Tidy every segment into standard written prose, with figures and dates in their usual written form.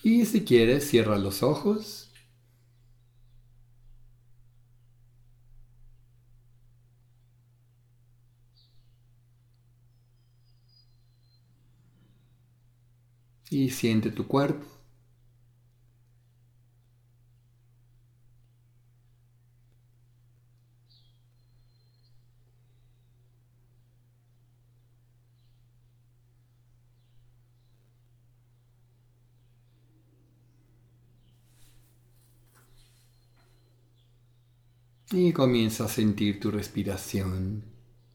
Y si quieres, cierra los ojos y siente tu cuerpo. Y comienza a sentir tu respiración.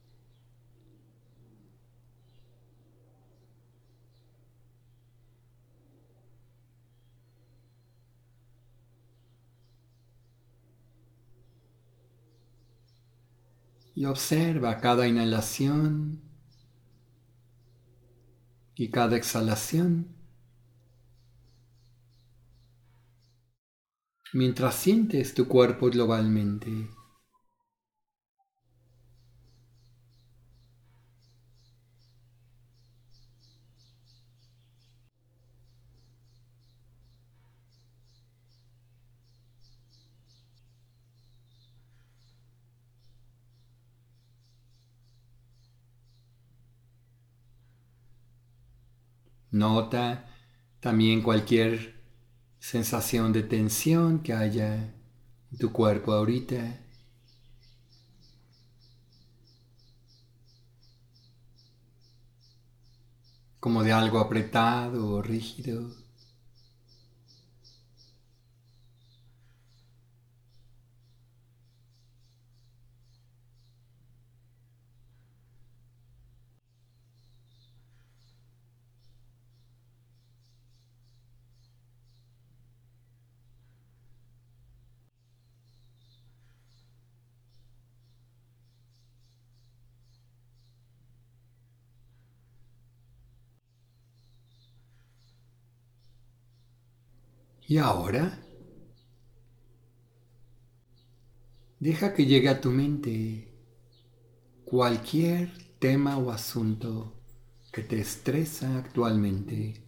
Y observa cada inhalación y cada exhalación mientras sientes tu cuerpo globalmente. Nota también cualquier sensación de tensión que haya en tu cuerpo ahorita. Como de algo apretado o rígido. Y ahora, deja que llegue a tu mente cualquier tema o asunto que te estresa actualmente.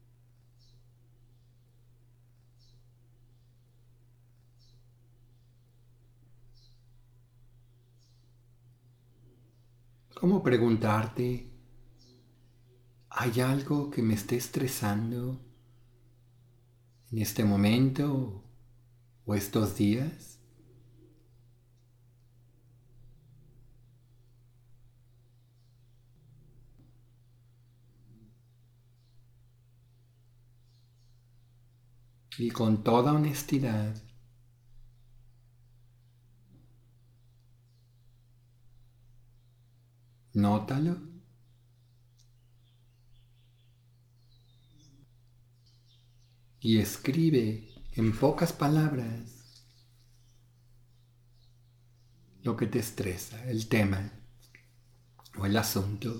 Como preguntarte, ¿hay algo que me esté estresando en este momento o estos días? Y con toda honestidad, nótalo y escribe en pocas palabras lo que te estresa, el tema o el asunto.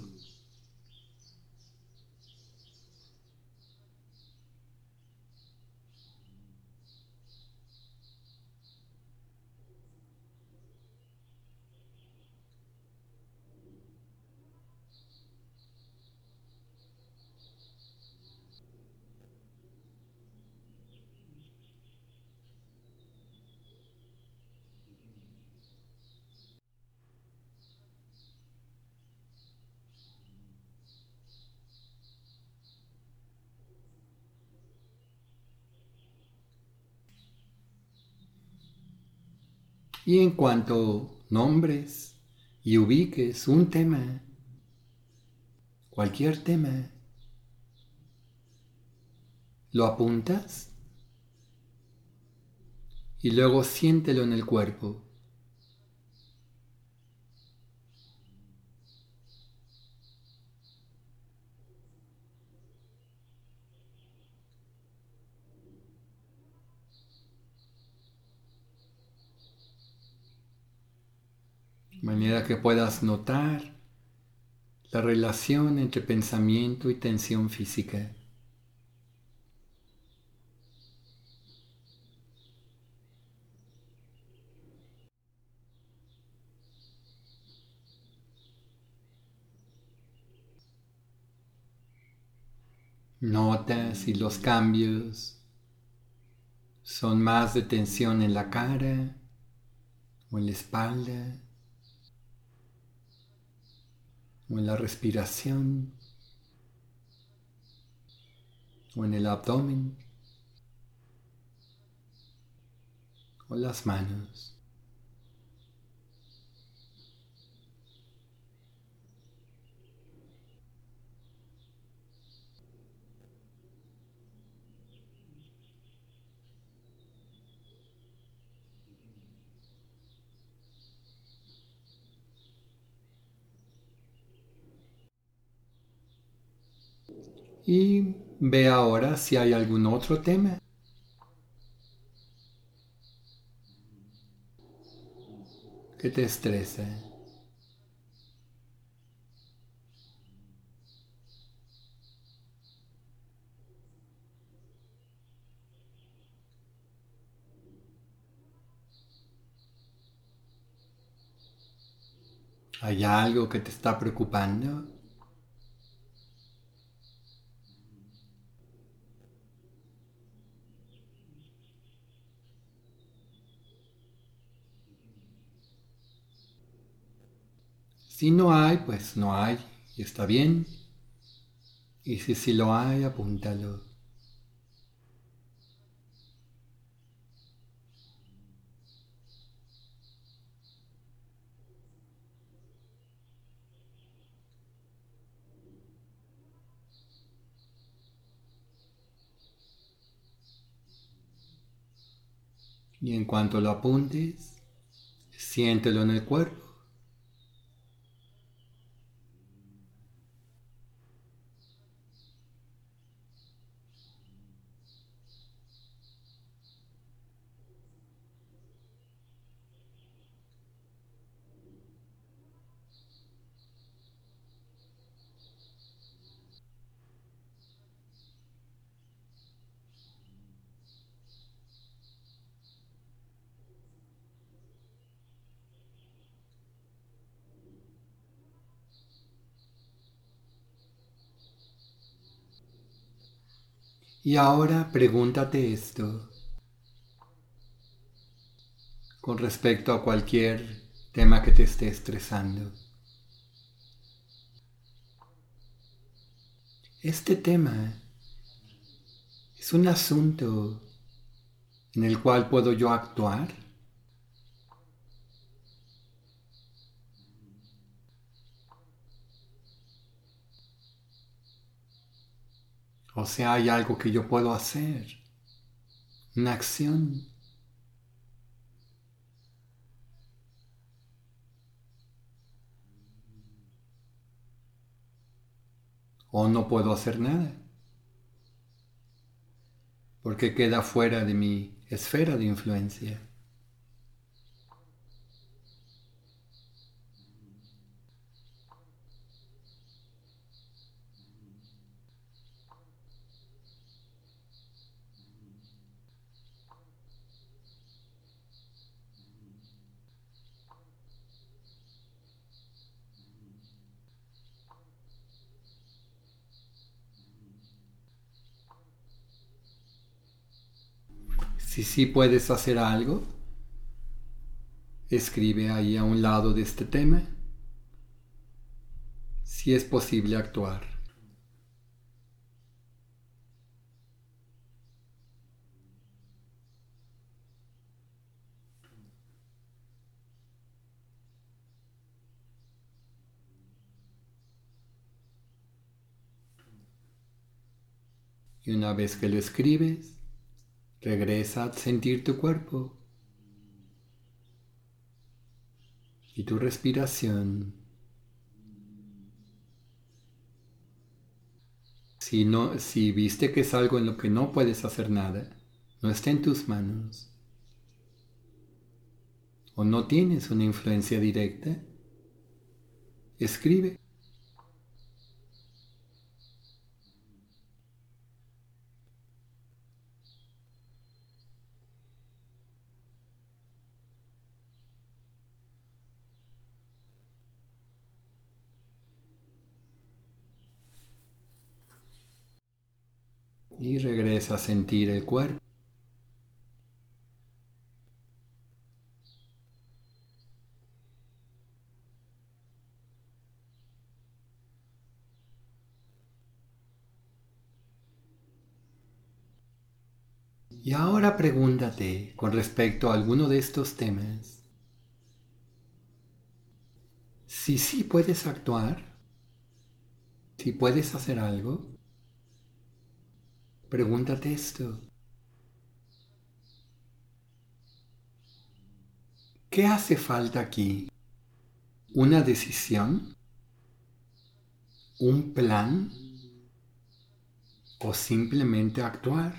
Y en cuanto nombres y ubiques un tema, cualquier tema, lo apuntas y luego siéntelo en el cuerpo. De manera que puedas notar la relación entre pensamiento y tensión física. Nota si los cambios son más de tensión en la cara o en la espalda o en la respiración o en el abdomen o las manos. Y ve ahora si hay algún otro tema que te estresa. ¿Hay algo que te está preocupando? Si no hay, pues no hay y está bien. Y si sí lo hay, apúntalo. Y en cuanto lo apuntes, siéntelo en el cuerpo. Y ahora pregúntate esto con respecto a cualquier tema que te esté estresando. ¿Este tema es un asunto en el cual puedo yo actuar? O sea, hay algo que yo puedo hacer, una acción, o no puedo hacer nada, porque queda fuera de mi esfera de influencia. Si sí puedes hacer algo, escribe ahí a un lado de este tema si es posible actuar. Y una vez que lo escribes, regresa a sentir tu cuerpo y tu respiración. Si viste que es algo en lo que no puedes hacer nada, no está en tus manos, o no tienes una influencia directa, escribe. Y regresa a sentir el cuerpo. Y ahora pregúntate con respecto a alguno de estos temas, si sí puedes actuar, si puedes hacer algo, pregúntate esto. ¿Qué hace falta aquí? ¿Una decisión? ¿Un plan? ¿O simplemente actuar?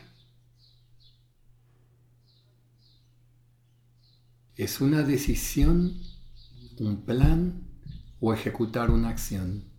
¿Es una decisión, un plan o ejecutar una acción?